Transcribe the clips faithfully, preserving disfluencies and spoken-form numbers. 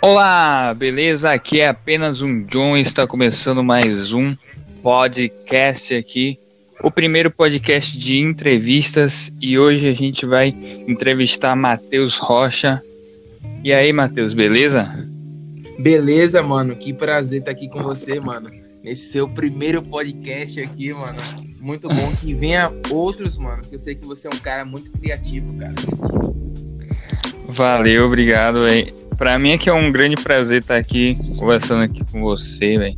Olá, beleza? Aqui é apenas um John e está começando mais um podcast aqui, o primeiro podcast de entrevistas, e hoje a gente vai entrevistar Matheus Rocha. E aí, Matheus, beleza? Beleza, mano, que prazer estar aqui com você, mano, nesse seu primeiro podcast aqui, mano. Muito bom que venha outros, mano, que eu sei que você é um cara muito criativo, cara. Valeu, obrigado, velho. Pra mim é que é um grande prazer estar aqui conversando aqui com você, velho.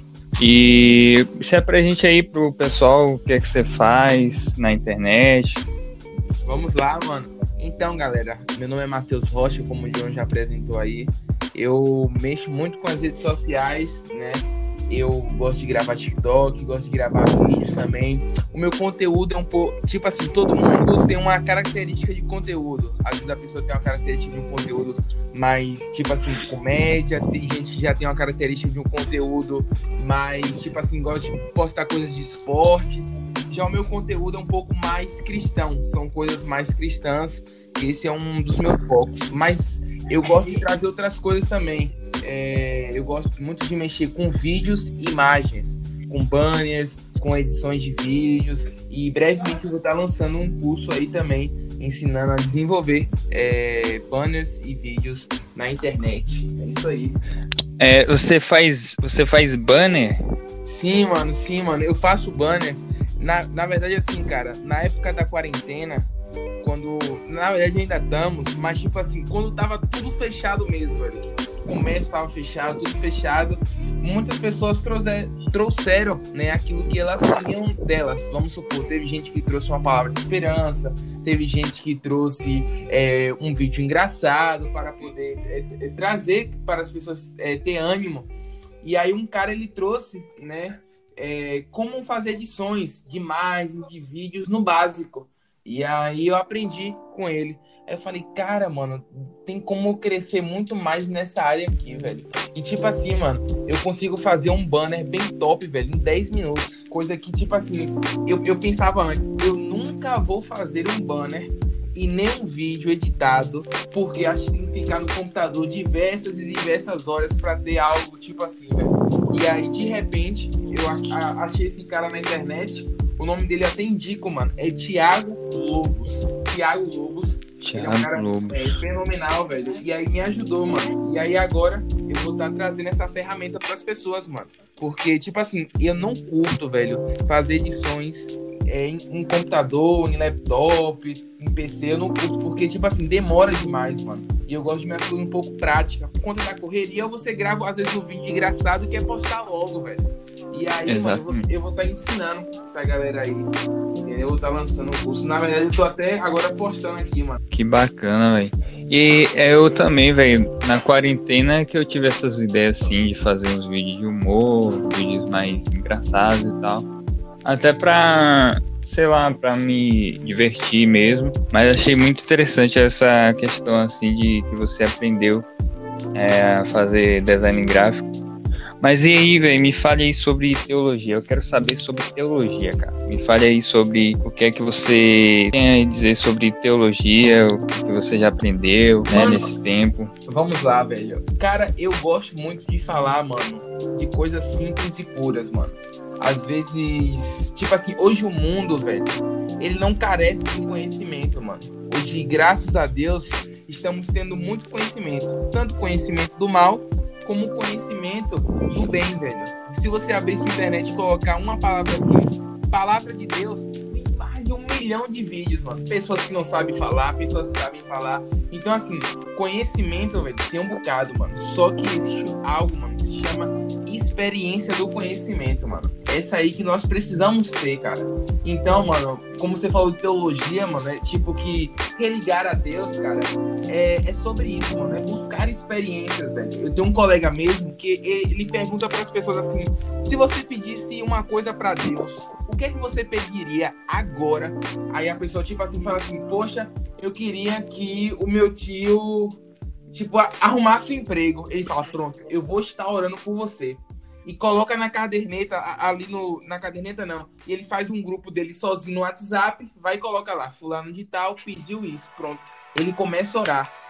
E se apresente aí pro pessoal o que é que você faz na internet. Vamos lá, mano. Então, galera, meu nome é Matheus Rocha, como o João já apresentou aí. Eu mexo muito com as redes sociais, né? Eu gosto de gravar TikTok, gosto de gravar vídeos também. O meu conteúdo é um pouco... Tipo assim, todo mundo tem uma característica de conteúdo. Às vezes a pessoa tem uma característica de um conteúdo mais, tipo assim, comédia. Tem gente que já tem uma característica de um conteúdo mais, tipo assim, gosta de postar coisas de esporte. Já o meu conteúdo é um pouco mais cristão. São coisas mais cristãs. Esse é um dos meus focos. Mas eu gosto de trazer outras coisas também. É, eu gosto muito de mexer com vídeos e imagens, com banners, com edições de vídeos, e brevemente eu vou estar lançando um curso aí também, ensinando a desenvolver é, banners e vídeos na internet. É isso aí. É, você faz, você faz banner? Sim, mano, sim, mano. Eu faço banner. Na, na verdade, assim, cara, na época da quarentena, quando, na verdade ainda estamos, mas tipo assim, quando tava tudo fechado mesmo, velho. O comércio estava fechado, tudo fechado. Muitas pessoas trouxe, trouxeram, né, aquilo que elas tinham delas. Vamos supor, teve gente que trouxe uma palavra de esperança, teve gente que trouxe é, um vídeo engraçado para poder é, é, trazer para as pessoas é, ter ânimo. E aí um cara, ele trouxe, né, é, como fazer edições de imagens, de vídeos no básico. E aí eu aprendi com ele. Aí eu falei, cara, mano, tem como crescer muito mais nessa área aqui, velho. E tipo assim, mano, eu consigo fazer um banner bem top, velho, em dez minutos. Coisa que, tipo assim, eu, eu pensava antes, eu nunca vou fazer um banner e nem um vídeo editado, porque acho que tem que ficar no computador diversas e diversas horas pra ter algo tipo assim, velho. E aí, de repente, eu achei esse cara na internet. O nome dele até indico, mano. É Thiago Lobos. Thiago Lobos. Ele é um cara é, fenomenal, velho. E aí me ajudou, mano. E aí agora eu vou estar tá trazendo essa ferramenta pras pessoas, mano. Porque, tipo assim, eu não curto, velho, fazer edições é, em, em computador, em laptop, em P C. Eu não curto porque, tipo assim, demora demais, mano. E eu gosto de minhas coisas um pouco prática. Por conta da correria, você grava, às vezes, um vídeo engraçado que é postar logo, velho. E aí, exato, mano, eu vou estar tá ensinando essa galera aí. Entendeu? Eu vou estar tá lançando o curso. Na verdade, eu tô até agora postando aqui, mano. Que bacana, velho. E eu também, velho, na quarentena que eu tive essas ideias, assim, de fazer uns vídeos de humor, vídeos mais engraçados e tal. Até pra, sei lá, pra me divertir mesmo. Mas achei muito interessante essa questão, assim, de que você aprendeu é, a fazer design gráfico. Mas e aí, velho, me fale aí sobre teologia. Eu quero saber sobre teologia, cara. Me fale aí sobre o que é que você tem a dizer sobre teologia, o que você já aprendeu, né, nesse tempo. Vamos lá, velho. Cara, eu gosto muito de falar, mano, de coisas simples e puras, mano. Às vezes, tipo assim, hoje o mundo, velho, ele não carece de conhecimento, mano. Hoje, graças a Deus, estamos tendo muito conhecimento. Tanto conhecimento do mal, como conhecimento do bem, velho. Se você abrir sua internet e colocar uma palavra assim, palavra de Deus, tem mais de um milhão de vídeos, mano. Pessoas que não sabem falar, pessoas que sabem falar. Então, assim, conhecimento, velho, tem um bocado, mano. Só que existe algo, mano, que se chama experiência do conhecimento, mano. Essa aí que nós precisamos ter, cara. Então, mano, como você falou de teologia, mano, é tipo que religar a Deus, cara, é, é sobre isso, mano. É buscar experiências, velho. Eu tenho um colega mesmo que ele pergunta para as pessoas assim: se você pedisse uma coisa para Deus, o que é que você pediria agora? Aí a pessoa, tipo assim, fala assim: poxa, eu queria que o meu tio, tipo, arrumasse um emprego. Ele fala: pronto, eu vou estar orando por você. E coloca na caderneta, ali no... Na caderneta não. E ele faz um grupo dele sozinho no WhatsApp, vai e coloca lá, fulano de tal pediu isso, pronto. Ele começa a orar.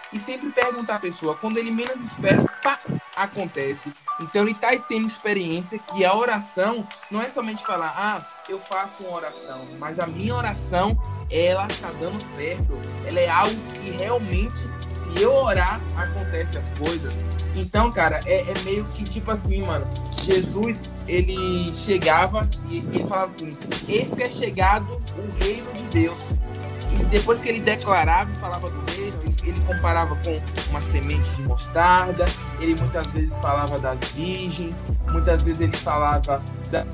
e sempre perguntar à pessoa. Quando ele menos espera, pá, acontece. Então ele tá tendo experiência que a oração não é somente falar, ah, eu faço uma oração, mas a minha oração, ela tá dando certo. Ela é algo que realmente, se eu orar, acontece as coisas. Então, cara, é, é meio que tipo assim, mano, Jesus, ele chegava e ele falava assim, esse é chegado o reino de Deus. E depois que ele declarava e falava do reino, ele, ele comparava com uma semente de mostarda, ele muitas vezes falava das virgens, muitas vezes ele falava da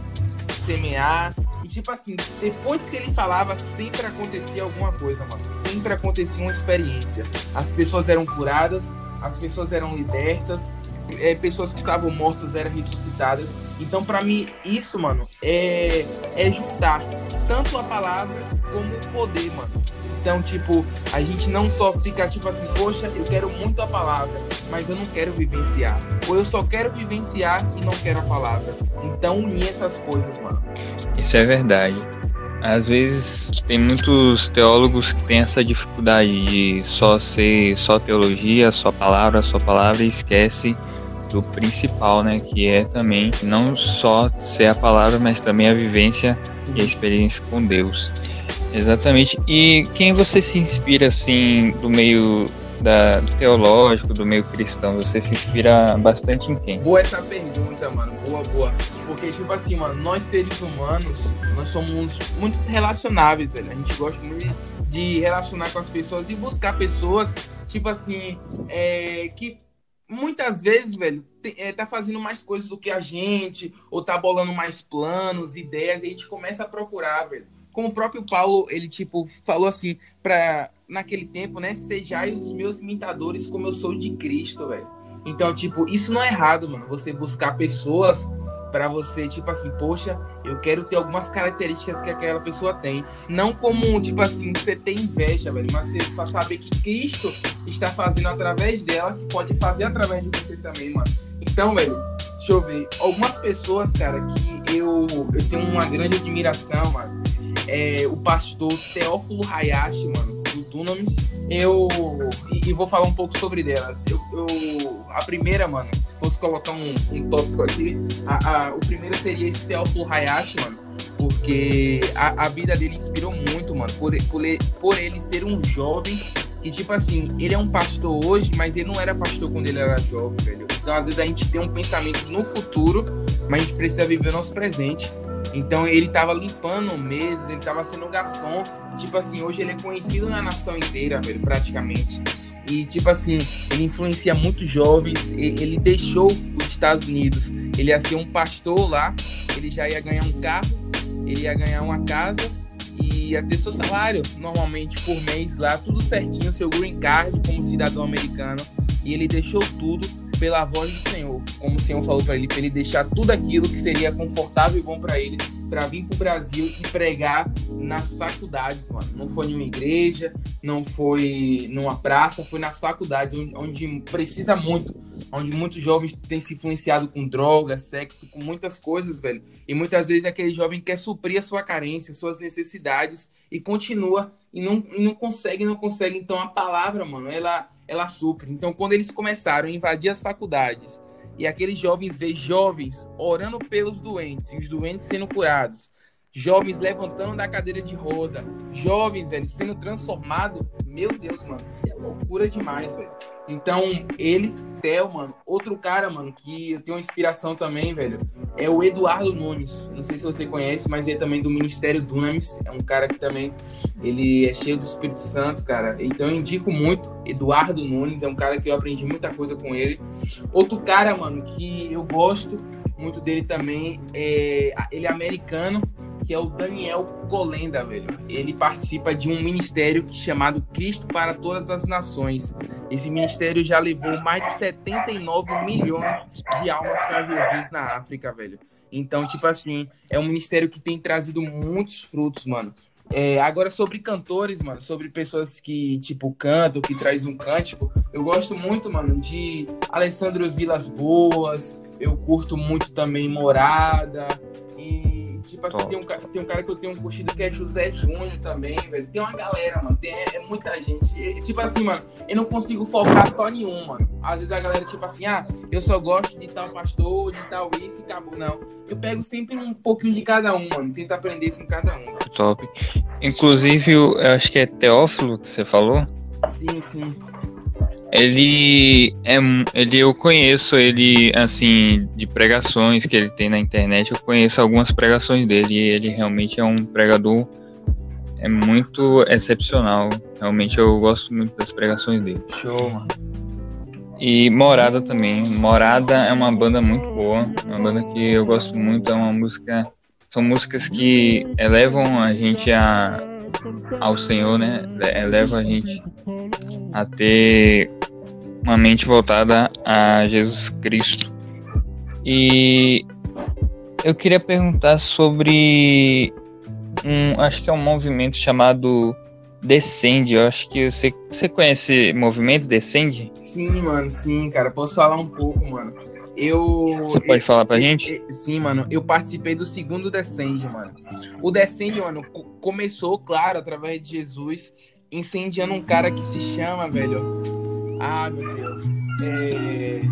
semear. E tipo assim, depois que ele falava, sempre acontecia alguma coisa, mano. Sempre acontecia uma experiência. As pessoas eram curadas, as pessoas eram libertas, é, pessoas que estavam mortas eram ressuscitadas. Então, pra mim, isso, mano, é, é juntar tanto a palavra como o poder, mano. Então, tipo, a gente não só fica, tipo assim, poxa, eu quero muito a palavra, mas eu não quero vivenciar. Ou eu só quero vivenciar e não quero a palavra. Então, unir essas coisas, mano. Isso é verdade. Às vezes tem muitos teólogos que têm essa dificuldade de só ser só teologia, só palavra, só palavra e esquece do principal, né? Que é também não só ser a palavra, mas também a vivência e a experiência com Deus. Exatamente. E quem você se inspira, assim, do meio da, do teológico, do meio cristão? Você se inspira bastante em quem? Boa essa pergunta, mano. Boa, boa. Porque, tipo assim, mano, nós seres humanos, nós somos muito relacionáveis, velho. A gente gosta muito de relacionar com as pessoas e buscar pessoas, tipo assim, é, que muitas vezes, velho, é, tá fazendo mais coisas do que a gente, ou tá bolando mais planos, ideias, e a gente começa a procurar, velho. Como o próprio Paulo, ele, tipo, falou assim, pra, naquele tempo, né, sejais os meus imitadores como eu sou de Cristo, velho. Então, tipo, isso não é errado, mano, você buscar pessoas pra você, tipo assim, poxa, eu quero ter algumas características que aquela pessoa tem. Não como, tipo assim, você ter inveja, velho, mas você saber que Cristo está fazendo através dela, que pode fazer através de você também, mano. Então, velho, deixa eu ver, algumas pessoas, cara, que eu, eu tenho uma grande admiração, mano. É, o pastor Teófilo Hayashi, mano, do Dunamis. Eu e, e vou falar um pouco sobre delas. Eu, eu, a primeira, mano, se fosse colocar um, um tópico aqui, a, a, o primeiro seria esse Teófilo Hayashi, mano, porque a, a vida dele inspirou muito, mano, por, por, por ele ser um jovem que, tipo assim, ele é um pastor hoje, mas ele não era pastor quando ele era jovem, velho. Então, às vezes, a gente tem um pensamento no futuro, mas a gente precisa viver o nosso presente. Então ele tava limpando mesas, ele tava sendo garçom. Tipo assim, hoje ele é conhecido na nação inteira, velho, praticamente. E tipo assim, ele influencia muitos jovens. Ele deixou os Estados Unidos, ele ia ser um pastor lá, ele já ia ganhar um carro, ele ia ganhar uma casa e ia ter seu salário normalmente por mês lá, tudo certinho, seu green card como cidadão americano. E ele deixou tudo pela voz do Senhor, como o Senhor falou para ele, para ele deixar tudo aquilo que seria confortável e bom para ele, para vir pro Brasil e pregar nas faculdades, mano. Não foi em uma igreja, não foi numa praça, foi nas faculdades, onde, onde precisa muito, onde muitos jovens têm se influenciado com droga, sexo, com muitas coisas, velho. E muitas vezes aquele jovem quer suprir a sua carência, suas necessidades, e continua, e não, e não consegue, não consegue. Então a palavra, mano, ela... ela supre. Então, quando eles começaram a invadir as faculdades e aqueles jovens veem jovens orando pelos doentes e os doentes sendo curados, jovens levantando da cadeira de roda, jovens, velho, sendo transformados, meu Deus, mano, isso é loucura demais, velho. Então, ele, Theo, mano, outro cara, mano, que eu tenho uma inspiração também, velho, é o Eduardo Nunes. Não sei se você conhece, mas ele é também do Ministério Dunamis. É um cara que também, ele é cheio do Espírito Santo, cara. Então, eu indico muito Eduardo Nunes. É um cara que eu aprendi muita coisa com ele. Outro cara, mano, que eu gosto muito dele também, é, ele é americano, que é o Daniel Kolenda, velho. Ele participa de um ministério chamado Cristo para Todas as Nações. Esse ministério já levou mais de setenta e nove milhões de almas para Jesus na África, velho. Então, tipo assim, é um ministério que tem trazido muitos frutos, mano. É, agora, sobre cantores, mano, sobre pessoas que, tipo, cantam, que trazem um cântico, eu gosto muito, mano, de Alessandro Vilas Boas, eu curto muito também Morada, e Tipo assim, tem um, tem um cara que eu tenho curtido que é José Júnior também, velho. Tem uma galera, mano. Tem, é, é muita gente. E, tipo assim, mano, eu não consigo focar só em um, mano. Às vezes a galera, tipo assim, ah, eu só gosto de tal pastor, de tal isso e acabou. Não. Eu pego sempre um pouquinho de cada um, mano. Tento aprender com cada um, velho. Top. Inclusive, eu acho que é Teófilo que você falou. Sim, sim. Ele é, ele eu conheço ele assim de pregações que ele tem na internet. Eu conheço algumas pregações dele e ele realmente é um pregador é muito excepcional. Realmente eu gosto muito das pregações dele. Show, mano. E Morada também. Morada é uma banda muito boa, uma banda que eu gosto muito. É uma música, são músicas que elevam a gente a, ao Senhor, né? Elevam a gente a ter uma mente voltada a Jesus Cristo. E eu queria perguntar sobre um, acho que é um movimento chamado Descende. Eu acho que você, você conhece o movimento Descende? Sim, mano, sim, cara. Posso falar um pouco, mano. Eu. Você pode eu, falar pra eu, gente? Eu, sim, mano. Eu participei do segundo Descende, mano. O Descende, mano, co- começou, claro, através de Jesus, incendiando um cara que se chama, velho. Ah, meu Deus. É...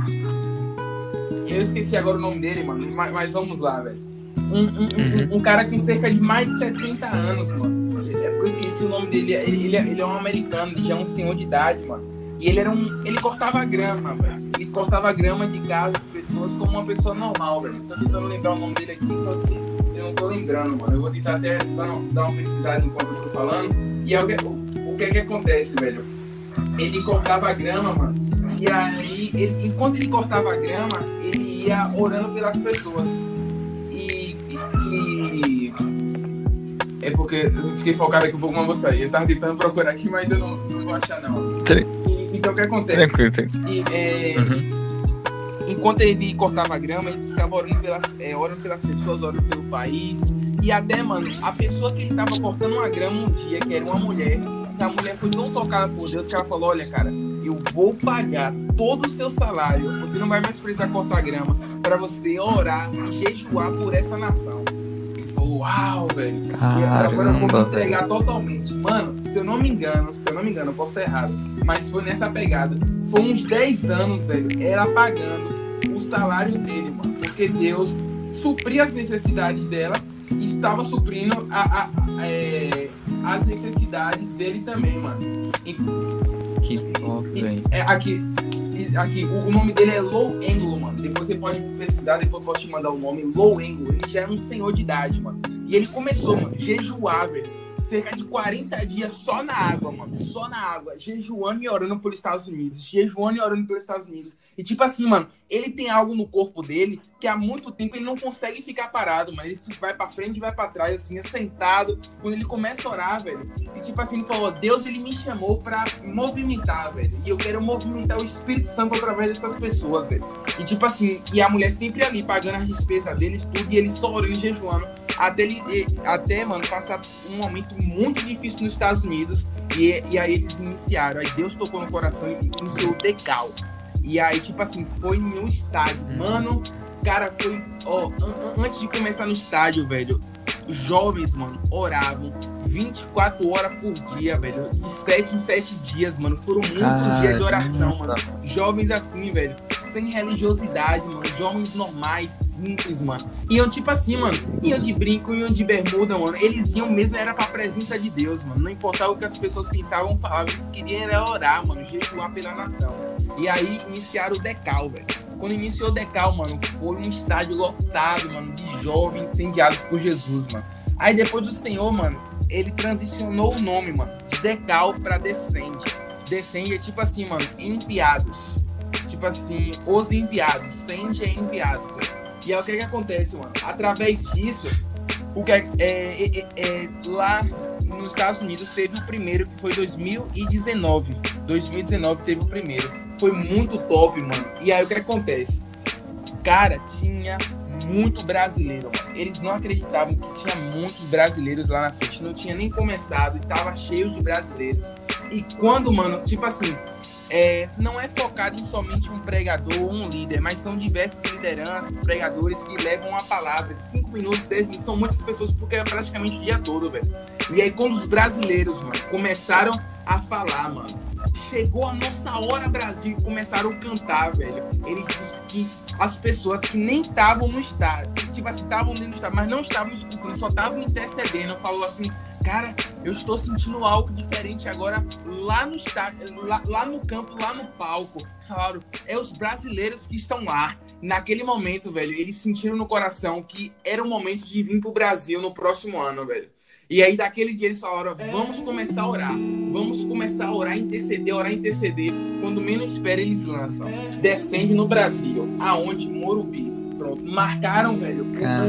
Eu esqueci agora o nome dele, mano. Mas, mas vamos lá, velho. Um, um, um, um cara com cerca de mais de sessenta anos, mano. É porque eu esqueci o nome dele. Ele, ele, ele é um americano, ele já é um senhor de idade, mano. E ele era um. Ele cortava grama, velho. Ele cortava grama de casa de pessoas como uma pessoa normal, velho. Tô tentando lembrar o nome dele aqui, só que eu não tô lembrando, mano. Eu vou tentar até dar uma, dar uma pesquisada enquanto eu tô falando. E é o, que, o, o que é que acontece, velho? Ele cortava grama, mano. E aí, ele, enquanto ele cortava grama, ele ia orando pelas pessoas. E. e... É porque eu fiquei focado aqui um pouco, mas vou sair. Eu tava tentando procurar aqui, mas eu não, não vou achar, não. Tre- E, então, o que acontece? Tranquilo, tranquilo. E, é, Uhum. enquanto ele cortava grama, ele ficava orando pelas, é, orando pelas pessoas, orando pelo país. E até, mano, a pessoa que ele tava cortando uma grama um dia, que era uma mulher, essa mulher foi tão tocada por Deus que ela falou: olha, cara, eu vou pagar todo o seu salário, você não vai mais precisar cortar grama, pra você orar e jejuar por essa nação. Ele falou: uau, velho. E agora eu vou me Caramba, entregar totalmente. Mano, se eu não me engano, se eu não me engano, eu posso estar errado, mas foi nessa pegada. Foi uns dez anos, velho, ela pagando o salário dele, mano, porque Deus supria as necessidades dela e estava suprindo a, a, a, é, as necessidades dele também, mano. E, Que top, velho. é, aqui, e- aqui o, o nome dele é Low Anglo, mano. Depois você pode pesquisar, depois eu posso te mandar o nome. Low Anglo, ele já é um senhor de idade, mano. E ele começou, mano, jejuar, velho. Cerca de quarenta dias só na água, mano. Só na água. Jejuando e orando pelos Estados Unidos. Jejuando e orando pelos Estados Unidos. E tipo assim, mano, ele tem algo no corpo dele que há muito tempo ele não consegue ficar parado, mano. Ele se vai pra frente e vai pra trás, assim, é sentado. Quando ele começa a orar, velho. E tipo assim, ele falou: Deus, ele me chamou pra movimentar, velho. E eu quero movimentar o Espírito Santo através dessas pessoas, velho. E tipo assim, e a mulher sempre ali pagando as despesas deles, tudo. E ele só orando e jejuando. Até, ele, até, mano, passar um momento muito difícil nos Estados Unidos. E, e aí eles iniciaram. Aí Deus tocou no coração e iniciou o decal. E aí, tipo assim, foi no estádio. Mano, cara, foi... Ó, an- an- antes de começar no estádio, velho, jovens, mano, oravam vinte e quatro horas por dia, velho. De sete em sete dias, mano. Foram muitos Caramba. dias de oração, mano. Jovens assim, velho. Sem religiosidade, mano. Jovens normais, simples, mano. Iam tipo assim, mano. Iam de brinco, iam de bermuda, mano. Eles iam mesmo, era pra presença de Deus, mano. Não importava o que as pessoas pensavam, falavam. Eles queriam era orar, mano. Jejuar pela nação. E aí iniciaram o decal, velho. Quando iniciou o decal, mano, foi um estádio lotado, mano, de jovens incendiados por Jesus, mano. Aí depois do Senhor, mano, ele transicionou o nome, mano, de decal pra descende. Descende é tipo assim, mano, enviados. Tipo assim, os enviados. Sende é enviados, velho. E aí o que que acontece, mano? Através disso, o que é, é, é, é, lá nos Estados Unidos teve o primeiro, que foi dois mil e dezenove. dois mil e dezenove teve o primeiro. Foi muito top, mano. E aí o que acontece? Cara, tinha muito brasileiro, mano. Eles não acreditavam que tinha muitos brasileiros lá na frente. Não tinha nem começado e tava cheio de brasileiros. E quando, mano, tipo assim, é, não é focado em somente um pregador ou um líder, mas são diversas lideranças, pregadores que levam a palavra de cinco minutos, dez minutos, são muitas pessoas, porque é praticamente o dia todo, velho. E aí, quando os brasileiros, mano, começaram a falar, mano, chegou a nossa hora, Brasil, e começaram a cantar, velho. Ele disse que as pessoas que nem estavam no estádio, tipo assim, estavam dentro do estádio, mas não estavam escutando, só estavam intercedendo, falou assim, cara, eu estou sentindo algo diferente agora lá no estádio, lá, lá no campo, lá no palco. Falaram, é os brasileiros que estão lá. Naquele momento, velho, eles sentiram no coração que era o momento de vir pro Brasil no próximo ano, velho. E aí, daquele dia, eles falaram, vamos começar a orar. Vamos começar a orar, interceder, orar, interceder. Quando menos espera, eles lançam. Descende no Brasil. Aonde? Morumbi. Pronto. Marcaram, velho,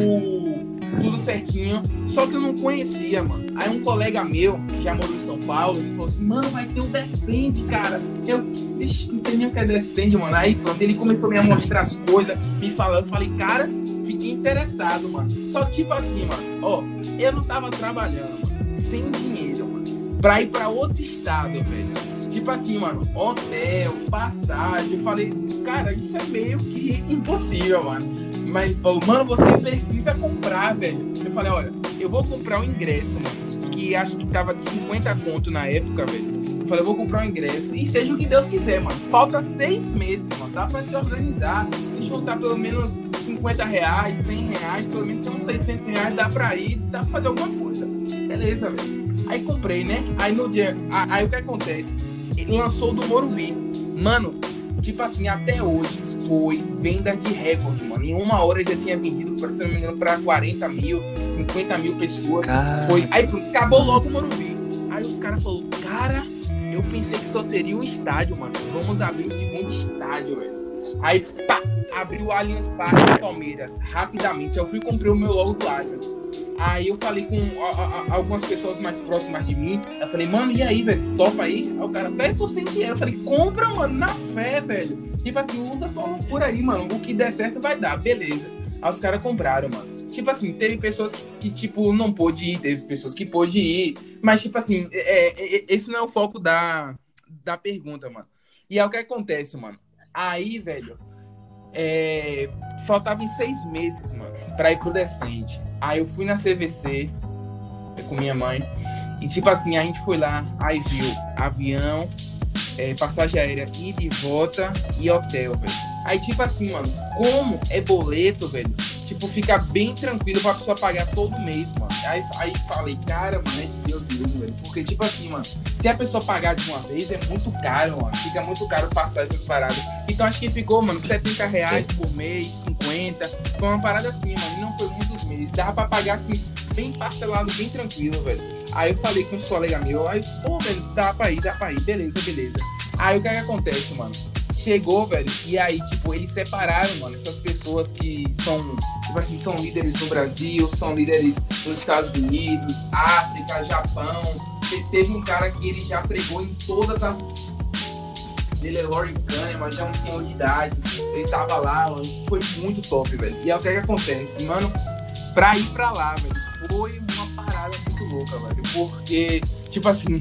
o... tudo certinho. Só que eu não conhecia, mano. Aí um colega meu, que já morou em São Paulo, ele falou assim, mano, vai ter um Descende, cara. Eu, ixi, não sei nem o que é Descende, mano. Aí, pronto, ele começou a me mostrar as coisas, me falando. Eu falei, cara... Fiquei interessado, mano. Só que, tipo assim, mano, ó, eu não tava trabalhando, mano, sem dinheiro, mano, pra ir pra outro estado, velho. Tipo assim, mano, hotel, passagem. Eu falei, cara, isso é meio que impossível, mano. Mas ele falou, mano, você precisa comprar, velho. Eu falei, olha, eu vou comprar o ingresso, mano, que acho que tava de cinquenta conto na época, velho. Eu falei, eu vou comprar o ingresso e seja o que Deus quiser, mano. Falta seis meses, mano. Dá pra se organizar. Se juntar pelo menos cinquenta reais, cem reais, pelo menos uns seiscentos reais, dá pra ir, dá pra fazer alguma coisa. Beleza, velho. Aí comprei, né? Aí no dia... Aí o que acontece? Ele lançou do Morumbi. Mano, tipo assim, até hoje foi vendas de recorde, mano. Em uma hora já tinha vendido, se não me engano, pra quarenta mil, cinquenta mil pessoas. Cara... Foi... Aí pronto, acabou logo o Morumbi. Aí os caras falaram, cara... Eu pensei que só seria um estádio, mano. Vamos abrir o segundo estádio, velho. Aí, pá, abriu o Allianz Parque do Palmeiras. Rapidamente. Eu fui e comprei o meu logo do Allianz. Aí eu falei com a, a, algumas pessoas mais próximas de mim. Eu falei, mano, e aí, velho? Topa aí? Aí o cara, velho, tô sem dinheiro. Eu falei, compra, mano, na fé, velho. Tipo assim, usa por aí, mano. O que der certo vai dar, beleza. Aí os caras compraram, mano. Tipo assim, teve pessoas que, que, tipo, não pôde ir, teve pessoas que pôde ir, mas, tipo assim, é, é, esse não é o foco da, da pergunta, mano. E é o que acontece, mano. Aí, velho, é, faltavam seis meses, mano, pra ir pro Descende. Aí eu fui na C V C com minha mãe e, tipo assim, a gente foi lá, aí viu avião, é, passagem aérea, ida e volta e hotel, velho. Aí, tipo assim, mano, como é boleto, velho, tipo, fica bem tranquilo pra pessoa pagar todo mês, mano. Aí, aí falei, cara, mano, é de Deus mesmo, velho. Porque, tipo assim, mano, se a pessoa pagar de uma vez, é muito caro, mano. Fica muito caro passar essas paradas. Então, acho que ficou, mano, setenta reais por mês, cinquenta. Foi uma parada assim, mano, e não foi muitos meses. Dava pra pagar, assim, bem parcelado, bem tranquilo, velho. Aí eu falei com os colegas meus, aí, pô, velho, dá pra ir, dá pra ir, beleza, beleza. Aí o que é que acontece, mano? Chegou, velho, e aí, tipo, eles separaram, mano, essas pessoas que são, tipo assim, são líderes no Brasil, são líderes nos Estados Unidos, África, Japão. Te- Teve um cara que ele já pregou em todas as... Ele é Lauren Kahneman, já é um senhor de idade, ele tava lá, mano, foi muito top, velho. E aí o que é que acontece? Mano, pra ir pra lá, velho, foi uma parada muito louca, velho, porque, tipo assim...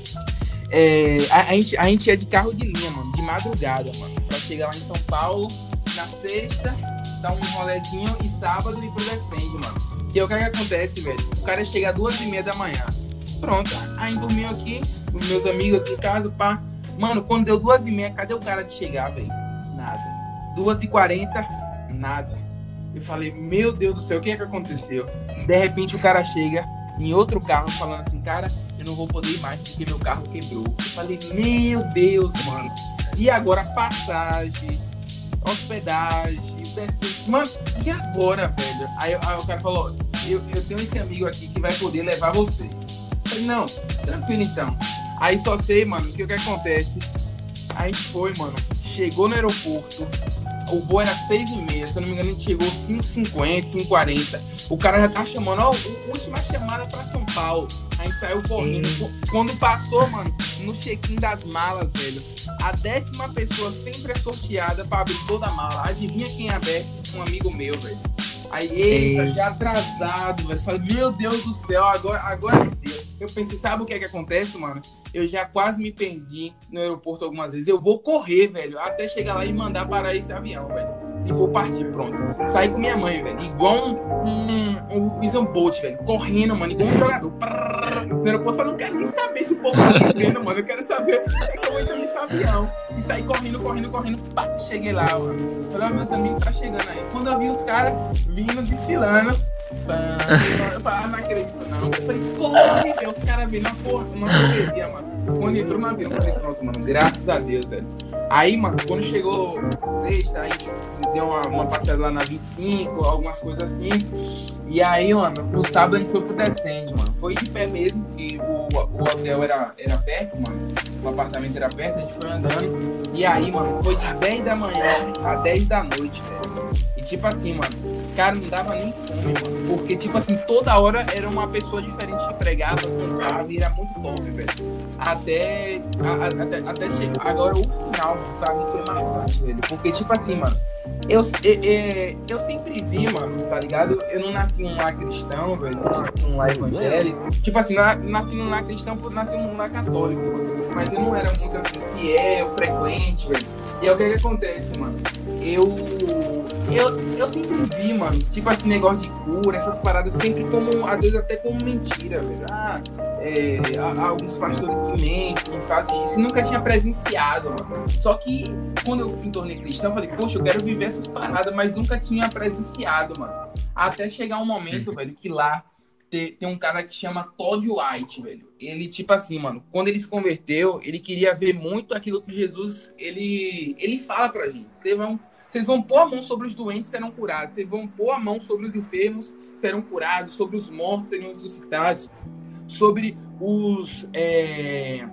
É, a, a, gente, a gente ia de carro de linha, mano, de madrugada, mano, pra chegar lá em São Paulo na sexta, dar um rolezinho e sábado ir pro Descende, mano. E aí o que, é que acontece, velho? O cara chega às duas e meia da manhã. Pronto, aí dormiu aqui, os meus amigos aqui em casa, pá. Mano, quando deu duas e meia, cadê o cara de chegar, velho? Nada. Duas e quarenta, nada. Eu falei, meu Deus do céu, o que é que aconteceu? De repente o cara chega em outro carro falando assim, cara, eu não vou poder ir mais porque meu carro quebrou. Eu falei, meu Deus, mano. E agora passagem, hospedagem, descer. Mano, e agora, velho? Aí, aí o cara falou, eu, eu tenho esse amigo aqui que vai poder levar vocês. Eu falei, não, tranquilo então. Aí só sei, mano, que o que acontece? A gente foi, mano, chegou no aeroporto, o voo era seis e meia, se eu não me engano, a gente chegou cinco e cinquenta, cinco e quarenta. O cara já tá chamando, ó, oh, última chamada pra São Paulo. A gente saiu correndo. Hum. Quando passou, mano, no check-in das malas, velho, a décima pessoa sempre é sorteada pra abrir toda a mala. Adivinha quem é aberto? Um amigo meu, velho. Aí, eita, já atrasado, velho. Falei, meu Deus do céu, agora, agora é Deus. eu pensei, sabe o que é que acontece, mano? Eu já quase me perdi no aeroporto algumas vezes. Eu vou correr, velho, até chegar lá e mandar parar esse avião, velho. Se for partir, pronto. Sair com minha mãe, velho. Igual um, um, um Usain Bolt, velho. Correndo, mano. Igual um jogador. Prrr, no aeroporto, eu não quero nem saber se o povo tá me vendo, mano. Eu quero saber é que eu entro nesse avião. E sair correndo, correndo, correndo. Pá, cheguei lá, mano. Falei, ó, meus amigos, tá chegando aí. Quando eu vi os caras vindo, desfilando. Pá, não acredito, não. Eu falei, porra, meu Deus, os caras vindo na porra. Uma correria, mano. Quando entrou no avião, eu falei, pronto, mano. Graças a Deus, velho. Aí, mano, quando chegou sexta, aí deu uma, uma passeada lá na vinte e cinco, algumas coisas assim. E aí, mano, no sábado a gente foi pro Descende, mano. Foi de pé mesmo, porque o, o hotel era, era perto, mano. O apartamento era perto, a gente foi andando. E aí, mano, foi de dez da manhã a dez da noite, velho. E tipo assim, mano, cara, não dava nem fome, mano. Porque, tipo assim, toda hora era uma pessoa diferente que pregava, cantava e era muito top, velho. Até, a, a, até, até chegar. Agora, o final, mano, pra mim foi marcante, velho. Porque, tipo assim, mano, eu, eu, eu sempre vi, mano, tá ligado? Eu não nasci num lar cristão, velho. Eu não nasci num lar evangélico. Tipo assim, na, nasci num lar cristão, nasci num lar católico, mano. Mas eu não era muito, assim, fiel, frequente, velho. E aí, o que que acontece, mano? Eu, eu, eu sempre vi, mano, tipo assim, negócio de cura, essas paradas, sempre como, às vezes até como mentira, velho. Ah, é, há alguns pastores que mentem, que fazem isso, e nunca tinha presenciado, mano. Só que, quando eu me tornei cristão, eu falei, poxa, eu quero viver essas paradas, mas nunca tinha presenciado, mano. Até chegar um momento, velho, que lá tem, tem um cara que chama Todd White, velho. Ele, tipo assim, mano, quando ele se converteu, ele queria ver muito aquilo que Jesus, ele, ele fala pra gente. Vocês vão, vocês vão pôr a mão sobre os doentes, serão curados. Vocês vão pôr a mão sobre os enfermos, serão curados. Sobre os mortos, serão ressuscitados. Sobre os... É...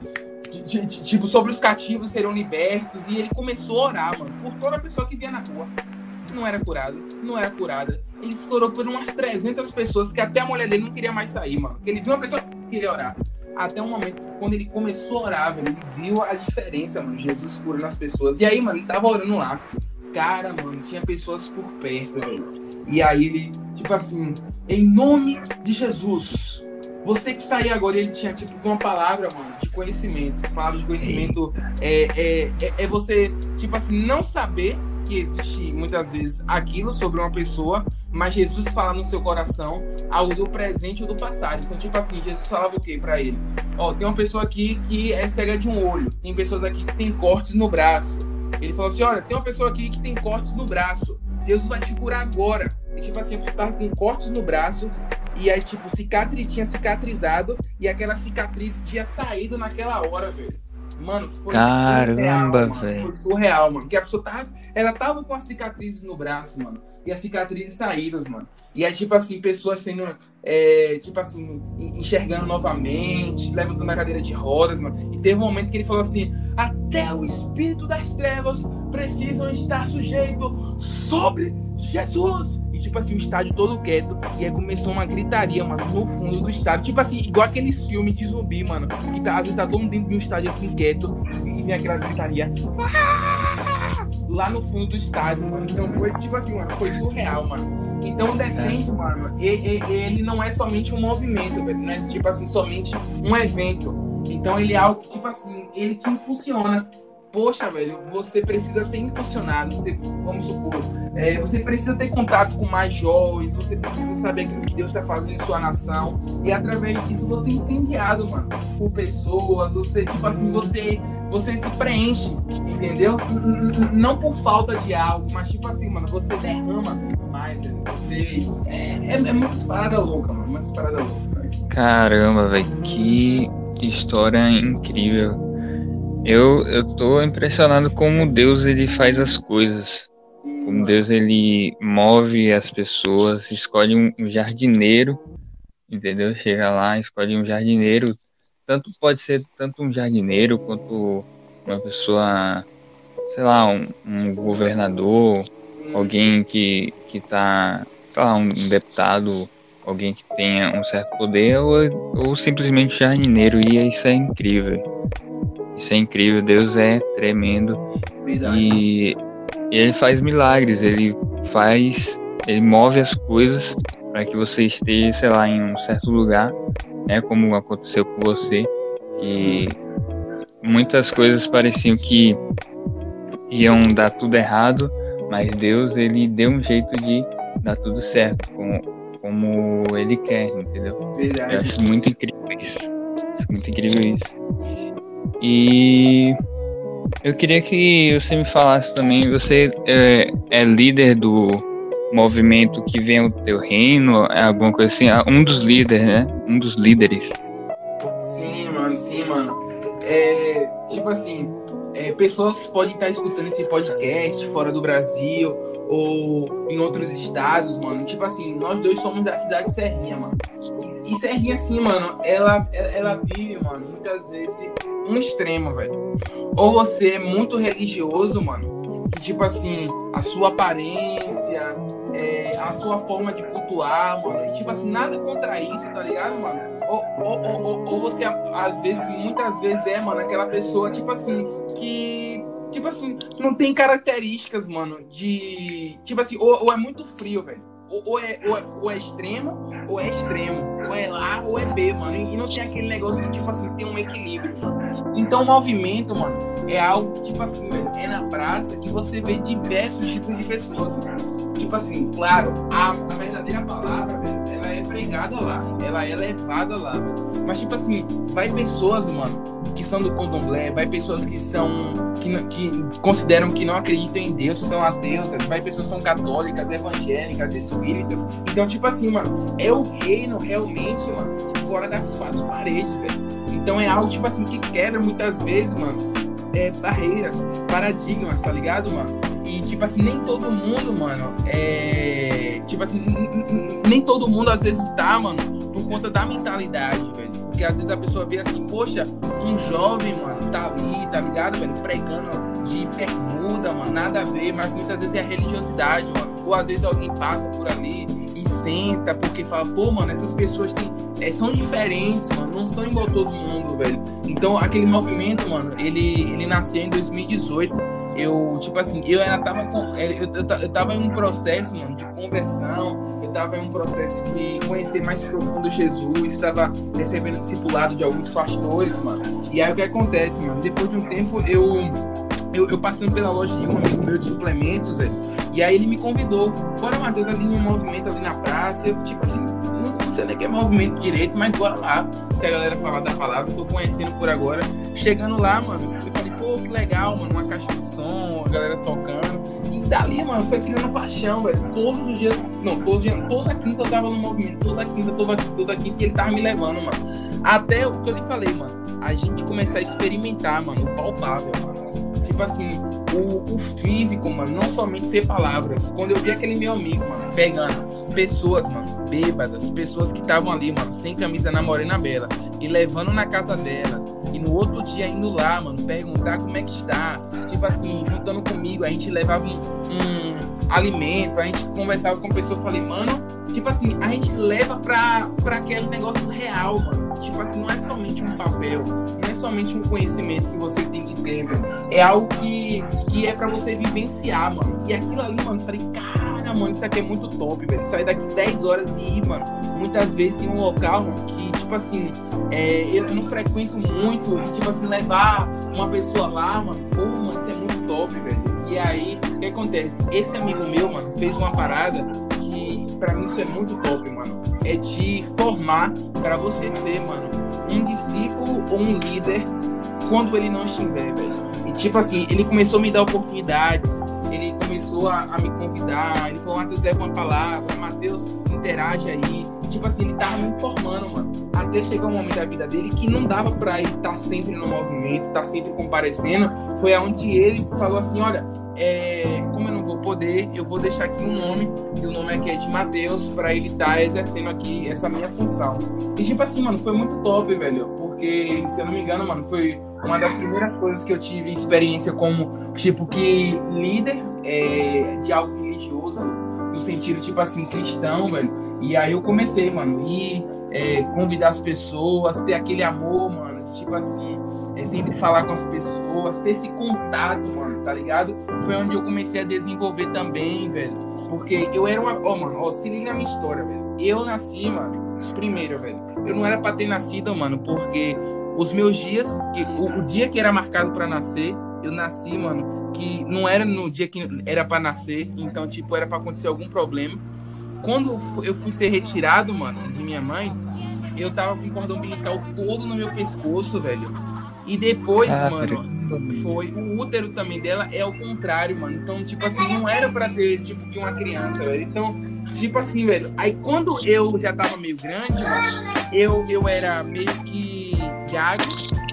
Tipo, sobre os cativos serão libertos. E ele começou a orar, mano, por toda pessoa que via na rua. Não era curado, não era curada. Ele se curou por umas trezentas pessoas que até a mulher dele não queria mais sair, mano. Porque ele viu uma pessoa que queria orar. Até um momento, quando ele começou a orar, velho, ele viu a diferença, mano. Jesus curando as pessoas. E aí, mano, ele tava orando lá. Cara, mano, tinha pessoas por perto, velho. E aí ele, tipo assim, em nome de Jesus, você que está aí agora, ele tinha, tipo, uma palavra, mano, de conhecimento. Palavra de conhecimento é, é, é, é você, tipo assim, não saber que existe muitas vezes aquilo sobre uma pessoa, mas Jesus fala no seu coração algo do presente ou do passado. Então, tipo assim, Jesus falava o quê pra ele? Ó, oh, tem uma pessoa aqui que é cega de um olho, tem pessoas aqui que tem cortes no braço. Ele falou assim, olha, tem uma pessoa aqui que tem cortes no braço, Jesus vai te curar agora. E tipo assim, a pessoa tava com cortes no braço, e aí tipo, cicatri... tinha cicatrizado, e aquela cicatriz tinha saído naquela hora, velho. Mano, foi Caramba, surreal, velho. Foi surreal, mano. Porque a pessoa tava, ela tava com as cicatrizes no braço, mano. E as cicatrizes saídas, mano. E aí, tipo assim, pessoas sendo, é, tipo assim, enxergando novamente, levantando a cadeira de rodas, mano. E teve um momento que ele falou assim, até o espírito das trevas precisam estar sujeito sobre Jesus. E tipo assim, o estádio todo quieto. E aí começou uma gritaria, mano, no fundo do estádio. Tipo assim, igual aqueles filmes de zumbi, mano. Que tá, às vezes tá todo mundo dentro de um estádio assim, quieto. E vem aquelas gritarias. Lá no fundo do estádio, mano. Então foi tipo assim, mano, foi surreal, mano. Então o Descende, mano, ele, ele não é somente um movimento, velho. Não é tipo assim, somente um evento. Então ele é algo que, tipo assim, ele te impulsiona. Poxa, velho, você precisa ser impulsionado. Você, vamos supor, é, você precisa ter contato com mais jovens, você precisa saber aquilo que Deus está fazendo em sua nação. E através disso você é incendiado, mano, por pessoas. Você, tipo assim, você, você se preenche, entendeu? Não por falta de algo, mas tipo assim, mano, você derrama mais, velho. Você. É, é, é muitas paradas loucas, mano. Muitas paradas loucas, velho. Caramba, velho, que história incrível. Eu, eu tô impressionado como Deus ele faz as coisas, como Deus ele move as pessoas, escolhe um, um jardineiro, entendeu? Chega lá, escolhe um jardineiro, tanto pode ser tanto um jardineiro quanto uma pessoa, sei lá, um, um governador, alguém que, que tá, sei lá, um deputado, alguém que tenha um certo poder, ou, ou simplesmente jardineiro, e isso é incrível. Isso é incrível, Deus é tremendo. Verdade. E ele faz milagres, ele faz, ele move as coisas para que você esteja, sei lá, em um certo lugar, né? Como aconteceu com você, que muitas coisas pareciam que iam dar tudo errado, mas Deus, ele deu um jeito de dar tudo certo, como, como ele quer, entendeu? Verdade. Eu acho muito incrível isso. Acho muito incrível isso. E eu queria que você me falasse também, você é, é líder do movimento Que Venha o Teu Reino, é alguma coisa assim, um dos líderes, né? Um dos líderes. Sim, mano, sim, mano. É, tipo assim, é, pessoas podem estar escutando esse podcast fora do Brasil ou em outros estados, mano. Tipo assim, nós dois somos da cidade de Serrinha, mano. E, e Serrinha, assim, mano, ela, ela, ela vive, mano, muitas vezes um extremo, velho. Ou você é muito religioso, mano, que tipo assim, a sua aparência, é, a sua forma de cultuar, mano, e tipo assim, nada contra isso, tá ligado, mano? Ou, ou, ou, ou, ou você, às vezes, muitas vezes é, mano, aquela pessoa, tipo assim, que, tipo assim, não tem características, mano, de, tipo assim, ou, ou é muito frio, velho. Ou, ou, é, ou, é, ou é extremo, ou é extremo. Ou é lá, ou é B, mano. E não tem aquele negócio que, tipo assim, tem um equilíbrio. Então, o movimento, mano, é algo que, tipo assim, velho, é na praça que você vê diversos tipos de pessoas, cara. Tipo assim, claro, a, a verdadeira palavra, velho, ela é pregada lá. Ela é levada lá, velho. Mas, tipo assim, vai pessoas, mano, que são do candomblé, vai pessoas que são, que, que consideram que não acreditam em Deus, são ateus, velho. Vai pessoas que são católicas, evangélicas, espíritas. Então, tipo assim, mano, é o reino realmente, mano, fora das quatro paredes, velho. Então é algo, tipo assim, que quebra muitas vezes, mano, é, barreiras, paradigmas, tá ligado, mano? E, tipo assim, nem todo mundo, mano, é... Tipo assim, nem todo mundo, às vezes, tá, mano, por conta da mentalidade, velho. Porque, às vezes, a pessoa vê assim, poxa, um jovem, mano, tá ali, tá ligado, velho, pregando de bermuda, mano, nada a ver, mas muitas vezes é a religiosidade, mano. Ou, às vezes, alguém passa por ali e senta, porque fala, pô, mano, essas pessoas têm... É, são diferentes, mano, não são igual todo mundo, velho. Então, aquele movimento, mano, ele, ele nasceu em dois mil e dezoito. Eu, tipo assim, eu ainda tava com, eu, eu, eu tava em um processo, mano, de conversão, eu tava em um processo de conhecer mais profundo Jesus, estava recebendo discipulado de alguns pastores, mano. E aí o que acontece, mano? Depois de um tempo, eu, eu, eu passando pela loja de um amigo meu de suplementos, velho, e aí ele me convidou, bora, Matheus, ali em um movimento ali na praça, eu, tipo assim, não sei nem que é movimento direito, mas bora lá. Se a galera falar da palavra, eu tô conhecendo por agora. Chegando lá, mano, eu falei, pô, que legal, mano, uma caixa de som, a galera tocando. E dali, mano, foi criando paixão, velho. Todos os dias, não, todos os dias, toda quinta eu tava no movimento, toda quinta, toda, toda quinta, e ele tava me levando, mano. Até o que eu lhe falei, mano, a gente começar a experimentar, mano, o palpável, mano. Tipo assim, o, o físico, mano, não somente ser palavras. Quando eu vi aquele meu amigo, mano, pegando pessoas, mano, bêbadas, pessoas que estavam ali, mano, sem camisa na Morena Bela, e levando na casa delas, e no outro dia indo lá, mano, perguntar como é que está, tipo assim, juntando comigo, a gente levava um, um alimento, a gente conversava com a pessoa, eu falei, mano, tipo assim, a gente leva pra, pra aquele negócio real, mano. Tipo assim, não é somente um papel, não é somente um conhecimento que você tem que ter, velho. É algo que, que é pra você vivenciar, mano. E aquilo ali, mano, eu falei, cara, mano, isso aqui é muito top, velho. Sair daqui dez horas e ir, mano, muitas vezes em um local, mano, que, tipo assim, é, eu não frequento muito, e, tipo assim, levar uma pessoa lá, mano, pô, mano, isso é muito top, velho. E aí, o que acontece? Esse amigo meu, mano, fez uma parada que, pra mim, isso é muito top, mano. É de formar pra você ser, mano, um discípulo ou um líder quando ele não estiver, velho. E tipo assim, ele começou a me dar oportunidades, ele começou a, a me convidar, ele falou, Matheus, leva uma palavra, Matheus, interage aí. Tipo assim, ele tava me informando, mano. Até chegar um momento da vida dele que não dava pra ele estar sempre no movimento, estar sempre comparecendo. Foi aonde ele falou assim, olha, é, como eu não vou poder, eu vou deixar aqui um nome, e o nome aqui é de Matheus, pra ele estar tá exercendo aqui essa minha função. E tipo assim, mano, foi muito top, velho, porque, se eu não me engano, mano, foi uma das primeiras coisas que eu tive experiência como, tipo, que líder é, de algo religioso, no sentido, tipo assim, cristão, velho. E aí eu comecei, mano, ir é, convidar as pessoas, ter aquele amor, mano, de, tipo assim, é, sempre falar com as pessoas, ter esse contato, mano, tá ligado? Foi onde eu comecei a desenvolver também, velho. Porque eu era uma... Ó, oh, mano, ó, se liga na minha história, velho. Eu nasci, mano, primeiro, velho, eu não era pra ter nascido, mano, porque os meus dias, que, o, o dia que era marcado pra nascer, eu nasci, mano, que não era no dia que era pra nascer, então, tipo, era pra acontecer algum problema. Quando eu fui ser retirado, mano, de minha mãe, eu tava com o cordão umbilical todo no meu pescoço, velho. E depois, Ah, mano, foi o útero também dela é ao contrário, mano. Então, tipo assim, não era pra ter, tipo, de uma criança, velho. Então, tipo assim, velho. Aí quando eu já tava meio grande, mano, eu, eu era meio que gago.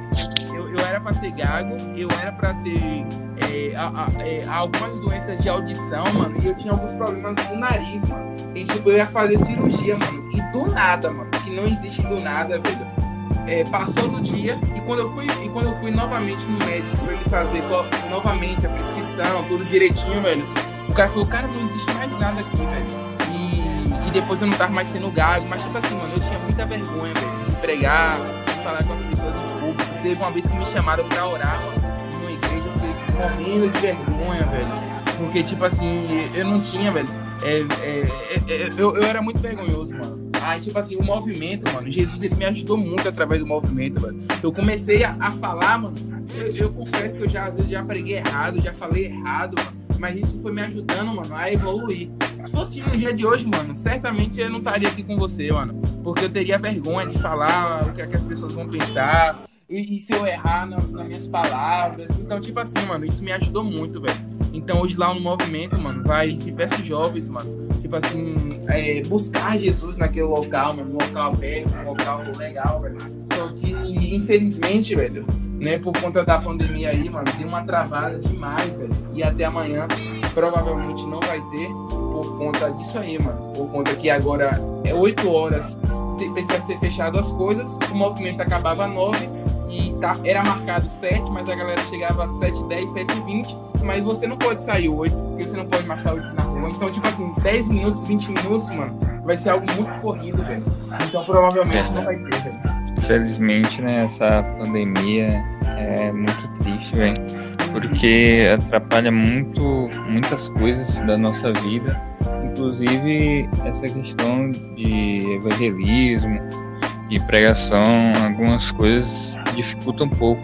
Eu, eu era pra ser gago. Eu era pra ter é, a, a, é, algumas doenças de audição, mano. E eu tinha alguns problemas no nariz, mano. E, tipo, eu ia fazer cirurgia, mano. E do nada, mano. Que não existe do nada, velho. É, passou do dia e quando eu fui e quando eu fui novamente no médico pra ele fazer novamente a prescrição, tudo direitinho, velho, o cara falou, cara, não existe mais nada aqui, velho. E, e depois eu não tava mais sendo gago, mas tipo assim, mano, eu tinha muita vergonha, velho, de pregar, de falar com as pessoas em público. Teve uma vez que me chamaram pra orar, mano, numa igreja, eu fiquei morrendo de vergonha, velho, porque tipo assim, eu não tinha, velho, é, é, é, eu, eu era muito vergonhoso, mano. Aí, tipo assim, o movimento, mano, Jesus, ele me ajudou muito através do movimento, velho. Eu comecei a, a falar, mano, eu, eu confesso que eu já, às vezes, já preguei errado, já falei errado, mano, mas isso foi me ajudando, mano, a evoluir. Se fosse no dia de hoje, mano, certamente eu não estaria aqui com você, mano, porque eu teria vergonha de falar o que, é que as pessoas vão pensar, e, e se eu errar na, nas minhas palavras. Então, tipo assim, mano, isso me ajudou muito, velho. Então, hoje lá no movimento, mano, vai diversos jovens, mano, tipo assim, é, buscar Jesus naquele local, mano, um local aberto, um local legal, velho. Só que, infelizmente, velho, né, por conta da pandemia aí, mano, tem uma travada demais, velho. E até amanhã, provavelmente não vai ter, por conta disso aí, mano. Por conta que agora é oito horas, precisa ser fechado as coisas, o movimento acabava às nove e tá, era marcado sete, mas a galera chegava às sete e dez, sete e vinte, mas você não pode sair oito, porque você não pode mais estar oito na rua. Então, tipo assim, dez minutos, vinte minutos, mano, vai ser algo muito corrido, velho. Então, provavelmente é. não vai ter, velho. Infelizmente, né, essa pandemia é muito triste, velho, porque atrapalha muito, muitas coisas da nossa vida, inclusive essa questão de evangelismo e pregação, algumas coisas dificultam um pouco,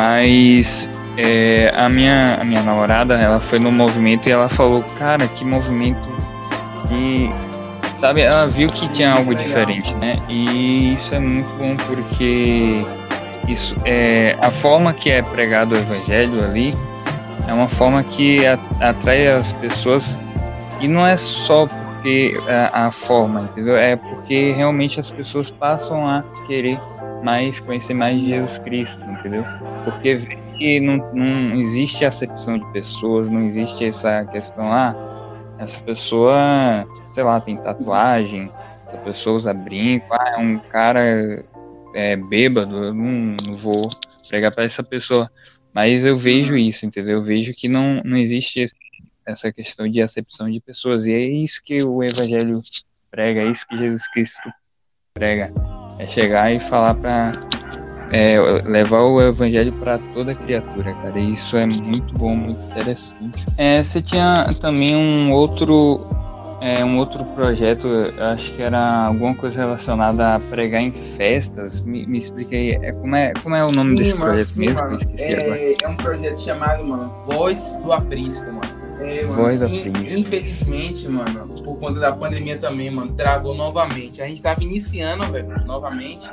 mas é, a, minha, a minha namorada, ela foi no movimento e ela falou, cara, que movimento que, sabe, ela viu que tinha algo diferente, né, e isso é muito bom porque isso é, a forma que é pregado o evangelho ali é uma forma que atrai as pessoas, e não é só porque a, a forma, entendeu? É porque realmente as pessoas passam a querer mais, conhecer mais de Jesus Cristo, entendeu? Porque vê que não, não existe acepção de pessoas, não existe essa questão, ah, essa pessoa, sei lá, tem tatuagem, essa pessoa usa brinco, ah, é um cara é, bêbado, eu não, não vou pregar para essa pessoa. Mas eu vejo isso, entendeu? Eu vejo que não, não existe esse, essa questão de acepção de pessoas. E é isso que o Evangelho prega, é isso que Jesus Cristo prega. É chegar e falar para é, levar o Evangelho para toda criatura, cara. E isso é muito bom, muito interessante. É, você tinha também um outro, é, um outro projeto, eu acho que era alguma coisa relacionada a pregar em festas. Me, me explica aí, é, como, é, como é o nome sim, desse mano, projeto sim, mesmo? Mano, que eu esqueci é, agora. É um projeto chamado, mano, Voz do Aprisco, mano. É, mano, Voz do in, Aprisco. Infelizmente, mano, por conta da pandemia também, mano, travou novamente. A gente tava iniciando, velho, novamente.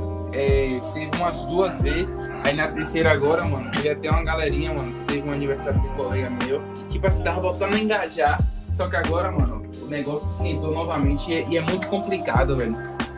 É, teve umas duas vezes. Aí na terceira agora, mano, teve até uma galerinha, mano, teve um aniversário de um colega meu, que tipo assim, tava voltando a engajar. Só que agora, mano, o negócio esquentou novamente e é, e é muito complicado, velho.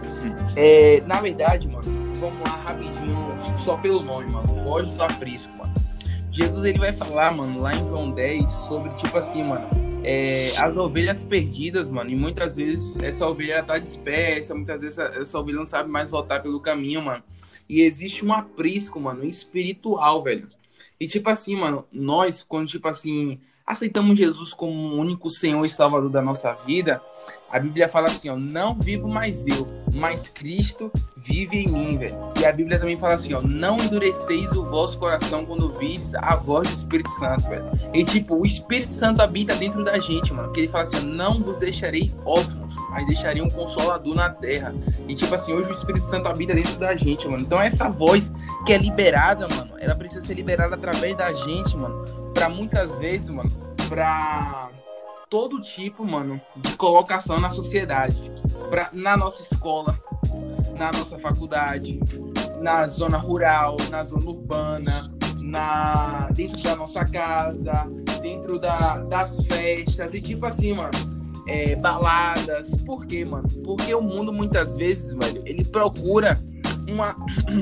É, na verdade, mano, vamos lá rapidinho, só pelo nome, mano, Voz do Aprisco, mano. Jesus, ele vai falar, mano, lá em João dez, sobre, tipo assim, mano, é, as ovelhas perdidas, mano, e muitas vezes essa ovelha tá dispersa, muitas vezes essa, essa ovelha não sabe mais voltar pelo caminho, mano. E existe um aprisco, mano, espiritual, velho. E, tipo assim, mano, nós, quando, tipo assim, aceitamos Jesus como o único Senhor e Salvador da nossa vida, A Bíblia fala assim, ó, não vivo mais eu, mas Cristo vive em mim, velho. E a Bíblia também fala assim, ó, não endureceis o vosso coração quando ouvis a voz do Espírito Santo, velho. E tipo, o Espírito Santo habita dentro da gente, mano. Que ele fala assim, ó, não vos deixarei órfãos, mas deixarei um consolador na terra. E tipo assim, hoje o Espírito Santo habita dentro da gente, mano. Então essa voz que é liberada, mano, ela precisa ser liberada através da gente, mano. Pra muitas vezes, mano, pra todo tipo, mano, de colocação na sociedade. Pra, na nossa escola, na nossa faculdade, na zona rural, na zona urbana, na, dentro da nossa casa, dentro da, das festas. E tipo assim, mano, é, baladas. Por quê, mano? Porque o mundo muitas vezes, velho, ele procura uma,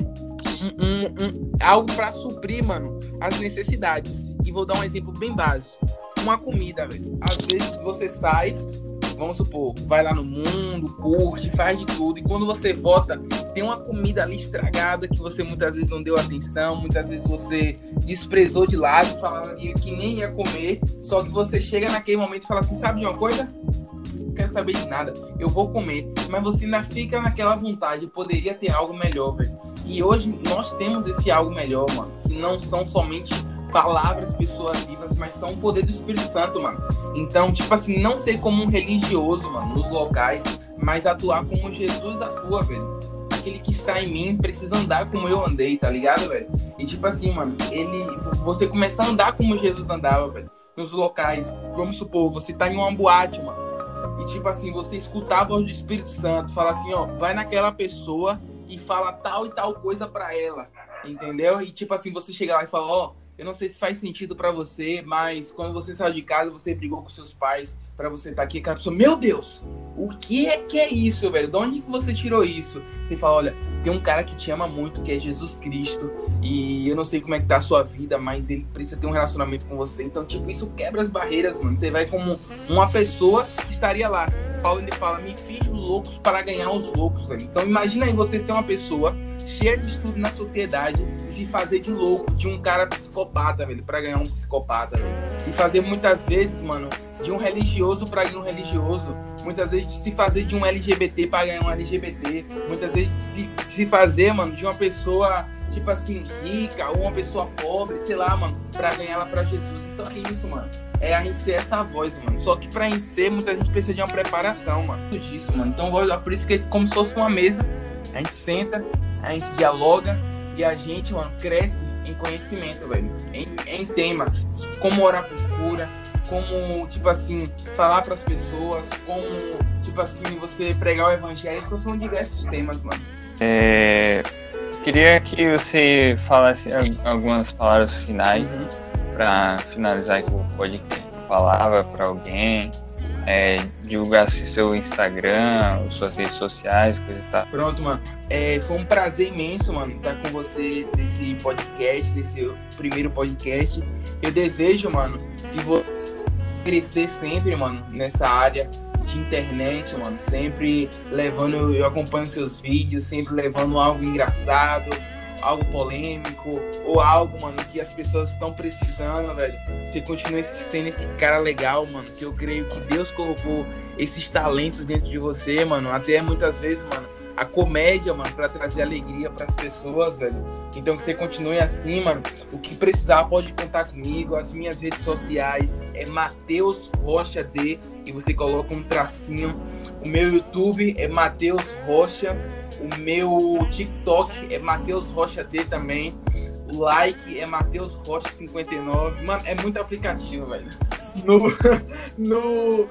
um, um, um, algo pra suprir, mano, as necessidades. E vou dar um exemplo bem básico. Uma comida, velho. Às vezes você sai, vamos supor, vai lá no mundo, curte, faz de tudo. E quando você volta, tem uma comida ali estragada que você muitas vezes não deu atenção, muitas vezes você desprezou de lado, falando que nem ia comer. Só que você chega naquele momento e fala assim, sabe de uma coisa? Não quero saber de nada, eu vou comer. Mas você ainda fica naquela vontade, poderia ter algo melhor, velho. E hoje nós temos esse algo melhor, mano, que não são somente palavras persuasivas, mas são o poder do Espírito Santo, mano. Então, tipo assim, não ser como um religioso, mano, nos locais, mas atuar como Jesus atua, velho. Aquele que está em mim precisa andar como eu andei, tá ligado, velho? E tipo assim, mano, ele, você começar a andar como Jesus andava, velho, nos locais. Vamos supor, você tá em uma boate, mano, e tipo assim, você escutar a voz do Espírito Santo, fala assim, ó, vai naquela pessoa e fala tal e tal coisa pra ela, entendeu? E tipo assim, você chega lá e fala, ó, eu não sei se faz sentido pra você, mas quando você saiu de casa, você brigou com seus pais pra você estar aqui. Aquela pessoa, meu Deus, o que é que é isso, velho? De onde que você tirou isso? Você fala, olha, tem um cara que te ama muito, que é Jesus Cristo, e eu não sei como é que tá a sua vida, mas ele precisa ter um relacionamento com você. Então, tipo, isso quebra as barreiras, mano. Você vai como uma pessoa que estaria lá. Paulo, ele fala, me fiz loucos para ganhar os loucos, velho. Então, imagina aí você ser uma pessoa cheia de estudo na sociedade e se fazer de louco, de um cara psicopata, velho, pra ganhar um psicopata, velho. E fazer muitas vezes, mano, de um religioso pra ganhar um religioso. Muitas vezes de se fazer de um L G B T pra ganhar um L G B T. Muitas vezes de se, de se fazer, mano, de uma pessoa, tipo assim, rica ou uma pessoa pobre, sei lá, mano, pra ganhar ela pra Jesus. Então é isso, mano. É a gente ser essa voz, mano. Só que pra gente ser, muita gente precisa de uma preparação, mano. Tudo disso, mano. Então, por isso que é como se fosse uma mesa. A gente senta, a gente dialoga e a gente, mano, cresce em conhecimento, velho. Em, em temas. Como orar por cura, como, tipo assim, falar pras pessoas, como, tipo assim, você pregar o evangelho. Então são diversos temas, mano. É... Queria que você falasse algumas palavras finais. Uhum. Para finalizar aqui o podcast, palavra para alguém, é, divulgasse seu Instagram, suas redes sociais, coisa e tal. Pronto, mano. É, foi um prazer imenso, mano, estar com você nesse podcast, desse primeiro podcast. Eu desejo, mano, que você crescer sempre, mano, nessa área de internet, mano, sempre levando, eu acompanho seus vídeos, sempre levando algo engraçado, algo polêmico, ou algo, mano, que as pessoas estão precisando, velho. Você continua sendo esse cara legal, mano, que eu creio que Deus colocou esses talentos dentro de você, mano, até muitas vezes, mano, a comédia, mano, pra trazer alegria pras pessoas, velho. Então que você continue assim, mano. O que precisar pode contar comigo. As minhas redes sociais é Matheus Rocha D, e você coloca um tracinho. O meu YouTube é Matheus Rocha. O meu TikTok é Matheus Rocha D também. O like é Matheus Rocha cinquenta e nove. Mano, é muito aplicativo, velho. No, no,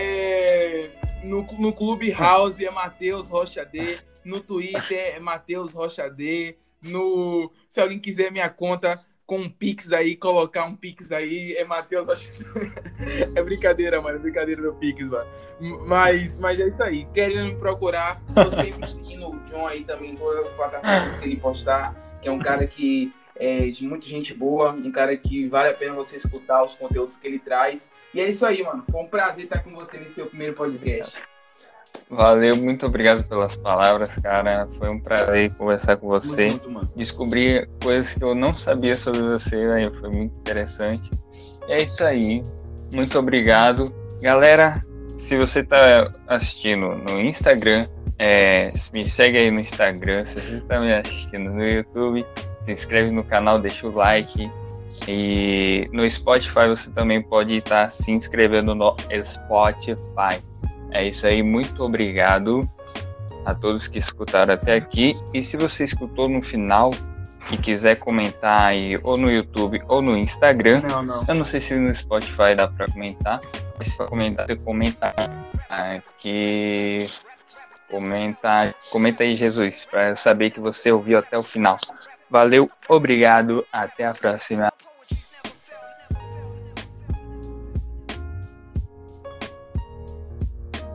é, no, no Clubhouse é Matheus Rocha D. No Twitter é Matheus Rocha D. No, se alguém quiser minha conta com um Pix aí, colocar um Pix aí, é Matheus Rocha D. É brincadeira, mano. É brincadeira do Pix, mano. Mas, mas é isso aí. Querendo me procurar, tô sempre seguindo o John aí também em todas as plataformas que ele postar, que é um cara que é de muita gente boa, um cara que vale a pena você escutar os conteúdos que ele traz. E é isso aí, mano. Foi um prazer estar com você nesse seu primeiro podcast. Valeu, muito obrigado pelas palavras, cara. Foi um prazer conversar com você. Muito, muito, descobrir coisas que eu não sabia sobre você, véio. Foi muito interessante. E é isso aí. Muito obrigado. Galera, se você tá assistindo no Instagram, é, me segue aí no Instagram. Se você tá me assistindo no YouTube, se inscreve no canal, deixa o like. E no Spotify você também pode estar se inscrevendo no Spotify. É isso aí, muito obrigado a todos que escutaram até aqui. E se você escutou no final e quiser comentar aí ou no YouTube ou no Instagram, Não, não. eu não sei se no Spotify dá para comentar. Se for comentar, você comenta aqui. Comenta, comenta aí, Jesus, para eu saber que você ouviu até o final. Valeu, obrigado, até a próxima.